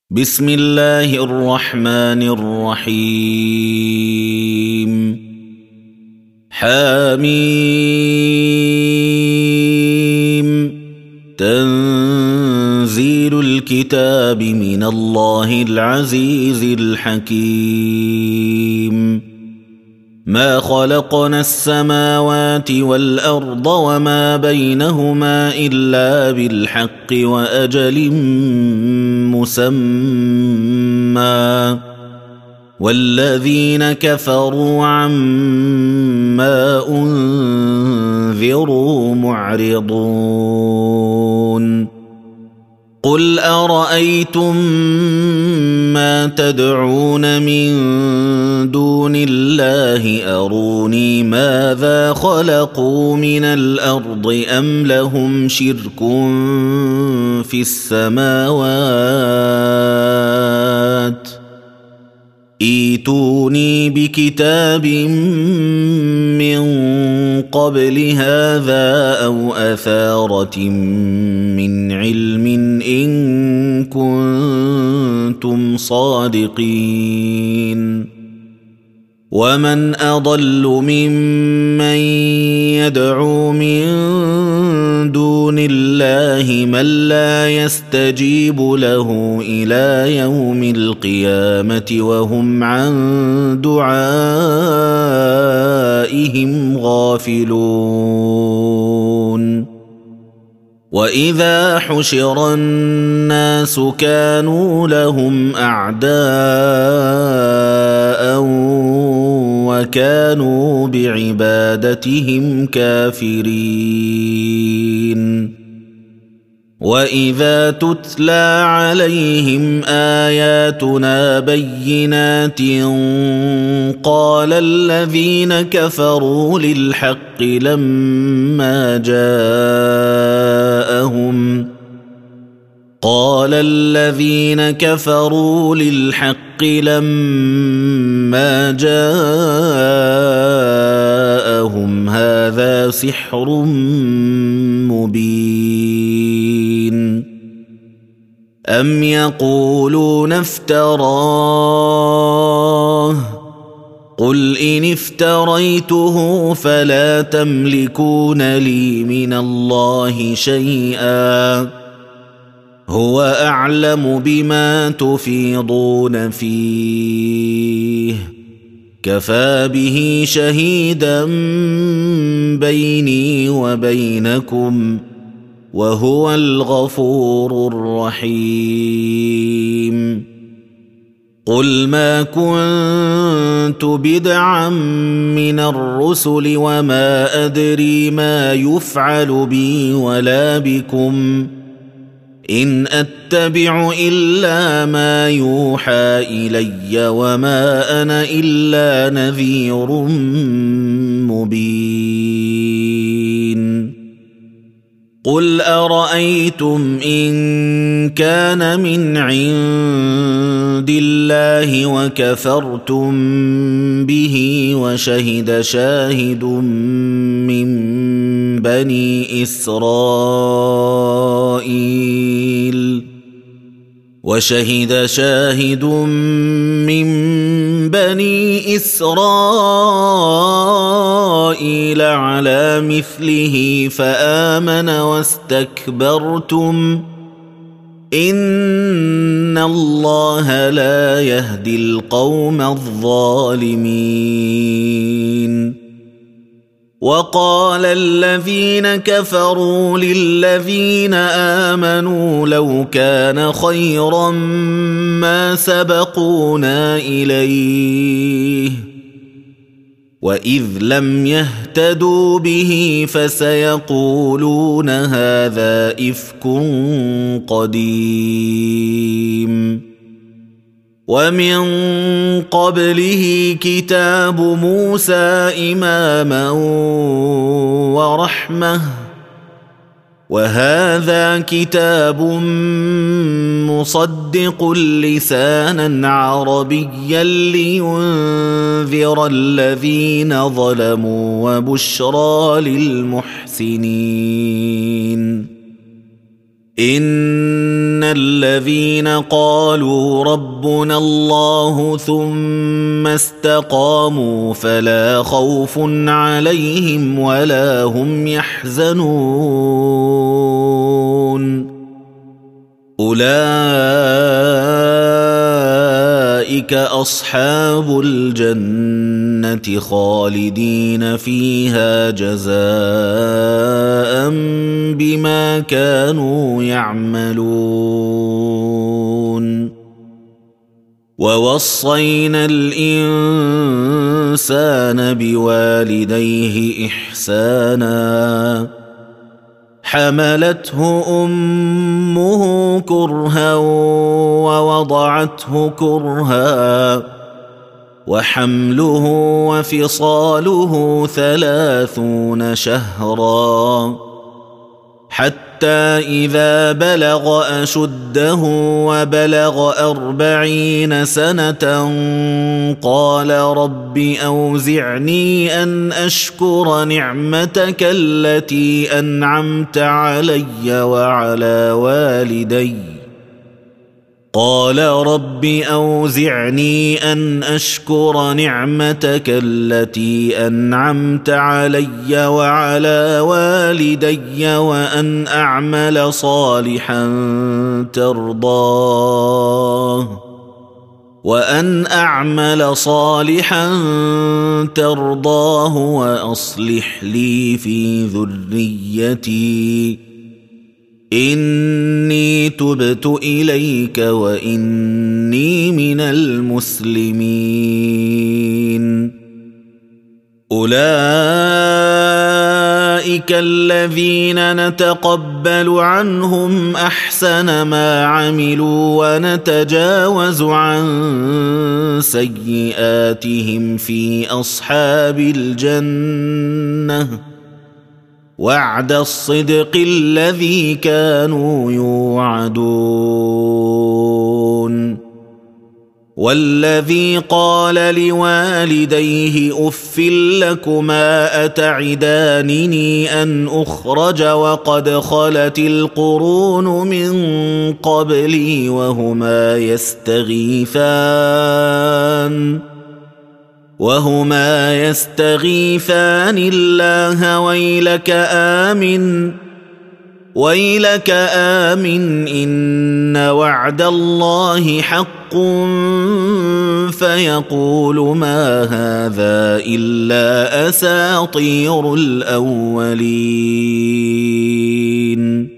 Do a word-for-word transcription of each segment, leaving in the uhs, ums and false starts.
بسم الله الرحمن الرحيم حميم تنزيل الكتاب من الله العزيز الحكيم ما خلقنا السماوات والأرض وما بينهما إلا بالحق وأجل مسمى والذين كفروا عما أنذروا معرضون قل أرأيتم ما تدعون من دون الله أروني ماذا خلقوا من الأرض أم لهم شرك في السماوات ائتوني بكتاب من قبل هذا أو أثارة من علم إن كنتم صادقين ومن أضل ممن يدعو من دون الله من لا يستجيب له إلى يوم القيامة وهم عن دعائهم غافلون وإذا حشر الناس كانوا لهم أعداء وكانوا بعبادتهم كافرين وإذا تتلى عليهم آياتنا بينات قال الذين كفروا للحق لما جاءهم قال الذين كفروا للحق لما جاءهم هذا سحر مبين أم يقولون افتراه قل إن افتريته فلا تملكون لي من الله شيئا هو أعلم بما تفيضون فيه كفى به شهيدا بيني وبينكم وهو الغفور الرحيم قل ما كنت بدعا من الرسل وما أدري ما يفعل بي ولا بكم إن أتبع إلا ما يوحى إلي وما أنا إلا نذير مبين قل أرأيتم إن كان من عند الله وكفرتم به وشهد شاهد من بني إسرائيل وشهد شاهد من بني إسرائيل على مثله فآمن واستكبرتم إن الله لا يهدي القوم الظالمين وقال الذين كفروا للذين آمنوا لو كان خيرا ما سبقونا إليه وإذ لم يهتدوا به فسيقولون هذا إفك قديم ومن قبله كتاب موسى إماما ورحمة وهذا كتاب مصدق لسانا عربيا لينذر الذين ظلموا وبشرى للمحسنين إن الذين قالوا ربنا الله ثم استقاموا فلا خوف عليهم ولا هم يحزنون أولئك أصحاب الجنة خالدين فيها جزاء بما كانوا يعملون ووصينا الإنسان بوالديه إحسانا حملته أمه كرها ووضعته كرها وحمله وفصاله ثلاثون شهرا حتى إذا بلغ أشده وبلغ أربعين سنة قال رب أوزعني أن أشكر نعمتك التي أنعمت علي وعلى والدي قال رب أوزعني أن أشكر نعمتك التي أنعمت علي وعلى والدي وأن أعمل صالحا ترضاه وأن أعمل صالحا ترضاه وأصلح لي في ذريتي إني تبت إليك وإني من المسلمين أولئك الذين نتقبل عنهم أحسن ما عملوا ونتجاوز عن سيئاتهم في أصحاب الجنة وعد الصدق الذي كانوا يوعدون والذي قال لوالديه أف لكما أتعدانني أن أخرج وقد خلت القرون من قبلي وهما يستغيثان وهما يستغيثان الله ويلك آمن ويلك آمن إن وعد الله حق فيقول ما هذا إلا أساطير الأولين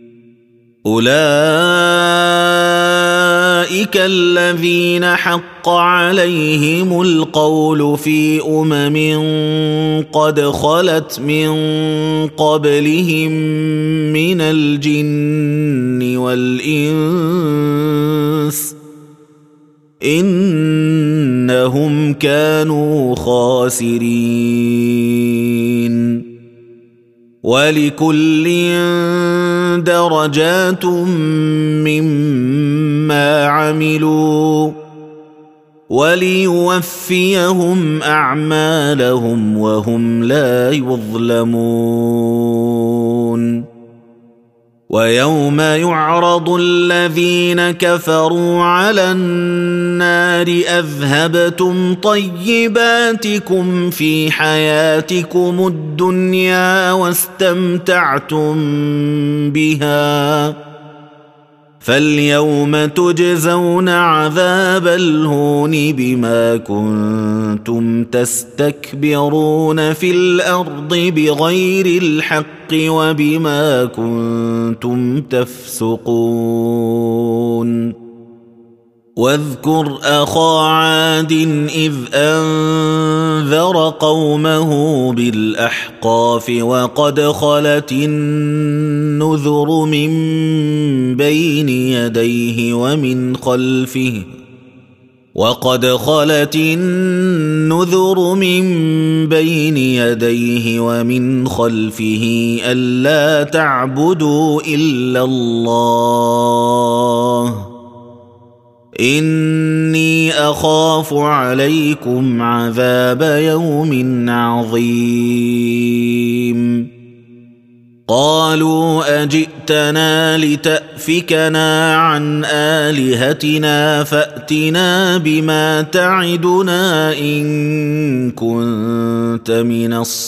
أولئك الذين حق عليهم القول في أمم قد خلت من قبلهم من الجن والإنس إنهم كانوا خاسرين ولكل درجات مما عملوا وليوفيهم أعمالهم وهم لا يظلمون ويوم يعرض الذين كفروا على النار أذهبتم طيباتكم في حياتكم الدنيا واستمتعتم بها فاليوم تجزون عذاب الهون بما كنتم تستكبرون في الأرض بغير الحق وبما كنتم تفسقون واذكر أخا عاد إذ أنذر قومه بالأحقاف وقد خلت النذر من بين يديه ومن خلفه وقد خلت النذر من بين يديه ومن خلفه ألا تعبدوا إلا الله إني أخاف عليكم عذاب يوم عظيم قالوا أجئتنا لتأفكنا عن آلهتنا فأتنا بما تعدنا إن كنت من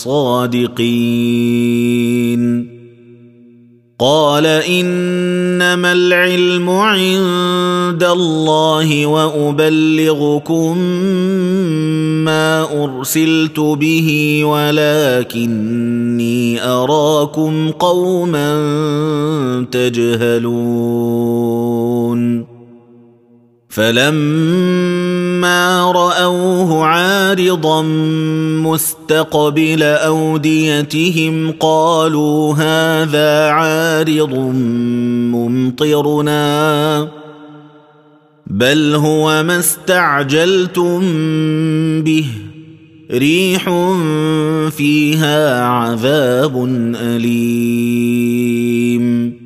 الصادقين قال إنما العلم عند الله وأبلغكم ما أرسلت به ولكني أراكم قوما تجهلون فلما رأوه عارضا مستقبل أوديتهم قالوا هذا عارض ممطرنا بل هو ما استعجلتم به ريح فيها عذاب أليم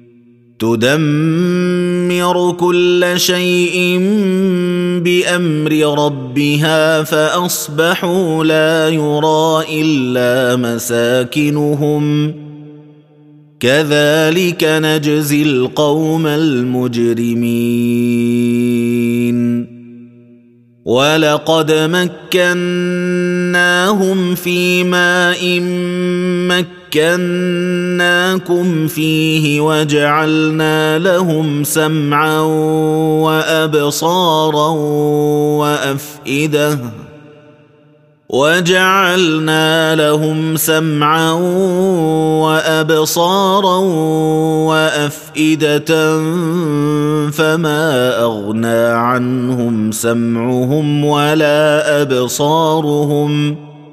تدمر كل شيء بأمر ربها فأصبحوا لا يرى إلا مساكنهم كذلك نجزي القوم المجرمين ولقد مكناهم في ماء مكناكم فيه وجعلنا لهم سمعا وأبصارا وأفئدة وجعلنا لهم سمعا وأبصارا وأفئدة فما أغنى عنهم سمعهم ولا أبصارهم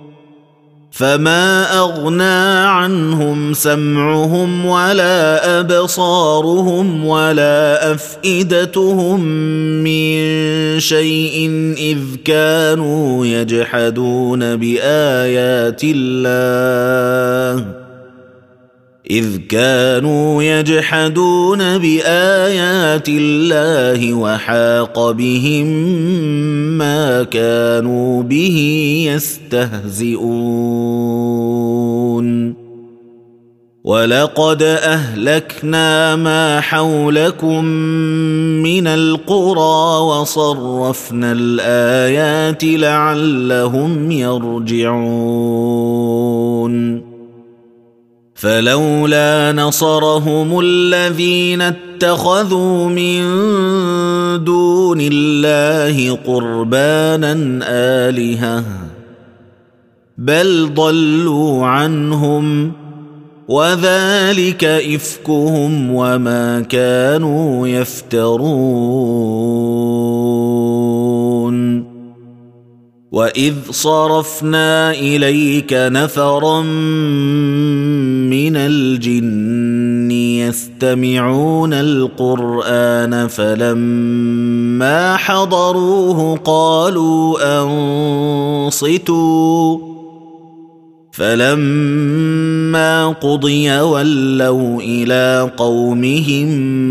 فما أغنى عنهم سمعهم ولا أبصارهم ولا أفئدتهم من شيء إذ كانوا يجحدون بآيات الله إذ كانوا يجحدون بآيات الله وحاق بهم ما كانوا به يستهزئون ولقد أهلكنا ما حولكم من القرى وصرفنا الآيات لعلهم يرجعون فلولا نصرهم الذين اتخذوا من دون الله قربانا آلهة بل ضلوا عنهم وذلك إفكهم وما كانوا يفترون وإذ صرفنا إليك نفرا من الجن يستمعون القرآن فلما حضروه قالوا أنصتوا فلما قضي ولوا إلى قومهم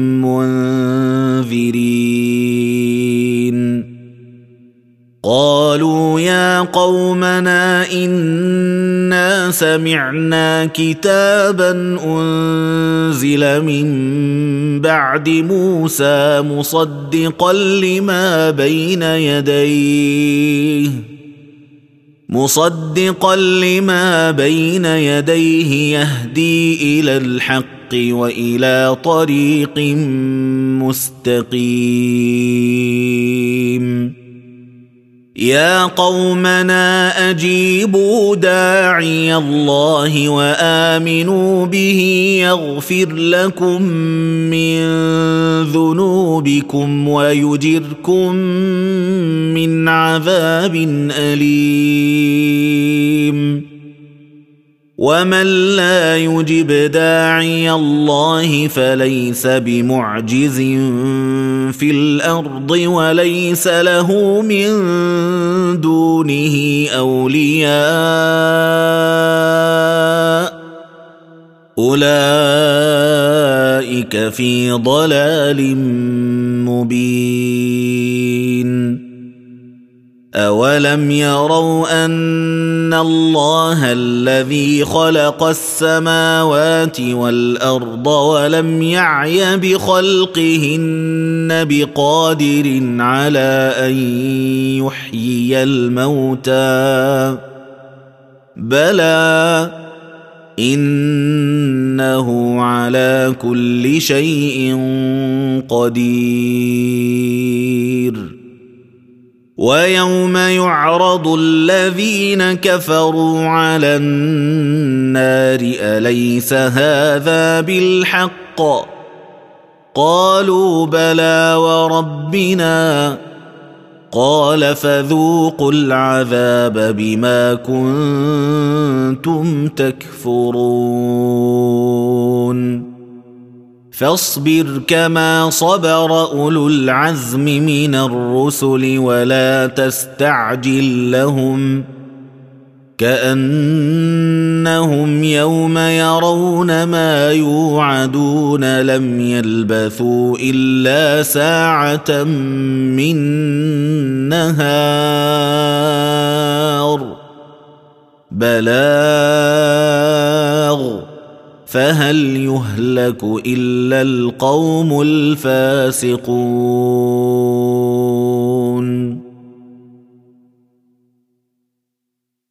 منذرين قالوا يا قومنا إنا سمعنا كتابا أنزل من بعد موسى مصدقا لما بين يديه مصدقا لما بين يديه يهدي إلى الحق وإلى طريق مستقيم يا قومنا أجيبوا داعي الله وآمنوا به يغفر لكم من ذنوبكم ويجركم من عذاب أليم ومن لا يجب داعي الله فليس بمعجز في الأرض وليس له من دونه أولياء أولئك في ضلال مبين أولم يروا أن الله الذي خلق السماوات والأرض ولم يعي بخلقهن بقادر على أن يحيي الموتى بلى إنه على كل شيء قدير ويوم يعرض الذين كفروا على النار أليس هذا بالحق قالوا بلى وربنا قال فذوقوا العذاب بما كنتم تكفرون فاصبر كما صبر أولو العزم من الرسل ولا تستعجل لهم كأنهم يوم يرون ما يوعدون لم يلبثوا إلا ساعة من نهار بلاغ فهل يهلك إلا القوم الفاسقون